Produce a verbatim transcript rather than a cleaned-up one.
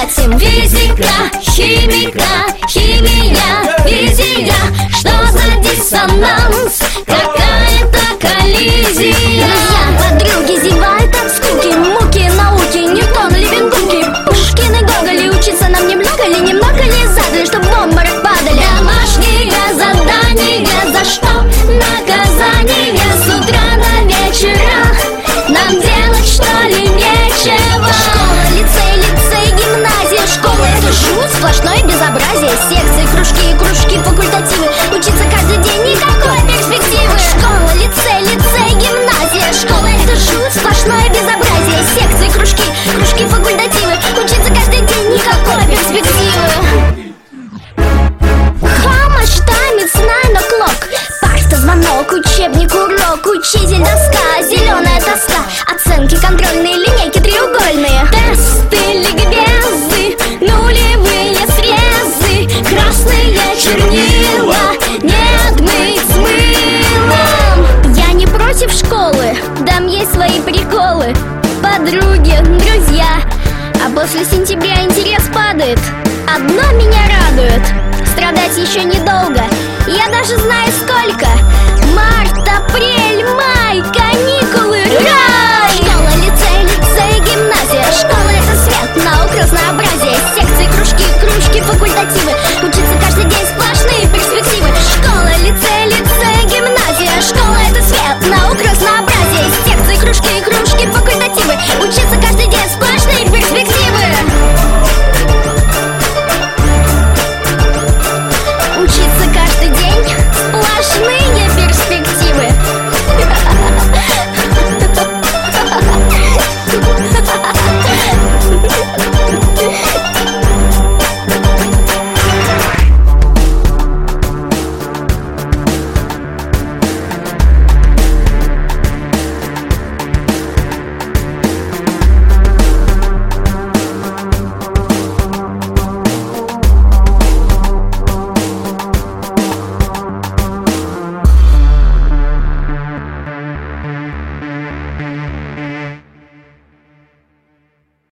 платим. Физика, химика, химия, физия. Что за диссонанс? Какая-то коллизия. Друзья, подруги зевают от скуки, муки науки, Ньютон, Левин-Куки, Пушкин и Гоголь. И учиться нам немного ли, немного ли задали, чтоб в обморок падали? Домашние задания, за что наказание? С утра до вечера нам делать что ли нечего? Школа, лицей, лицей, гимназия, школа — это жуть, сплошное безобразие. Секции, кружки, кружки, факультативы. Учиться каждый день, никакой перспективы. Школа, лицей, лицей, гимназия, школа — это жуть, сплошное безобразие. Секции, кружки, кружки, факультативы. Учиться каждый день, никакой перспективы. Хамаш, таймец, nine o'clock. Парта, звонок, учебник, урок, учитель, доска, зеленая доска. Оценки, контрольные, линейки треугольные. Тесты, ликбезы, нулевые срезы, красные чернила, нет, мы с мылом. Я не против школы, там есть свои приколы. Подруги, друзья, а после сентября интерес падает. Одно меня радует: страдать еще недолго. Я даже знаю сколько. Март, апрель, май,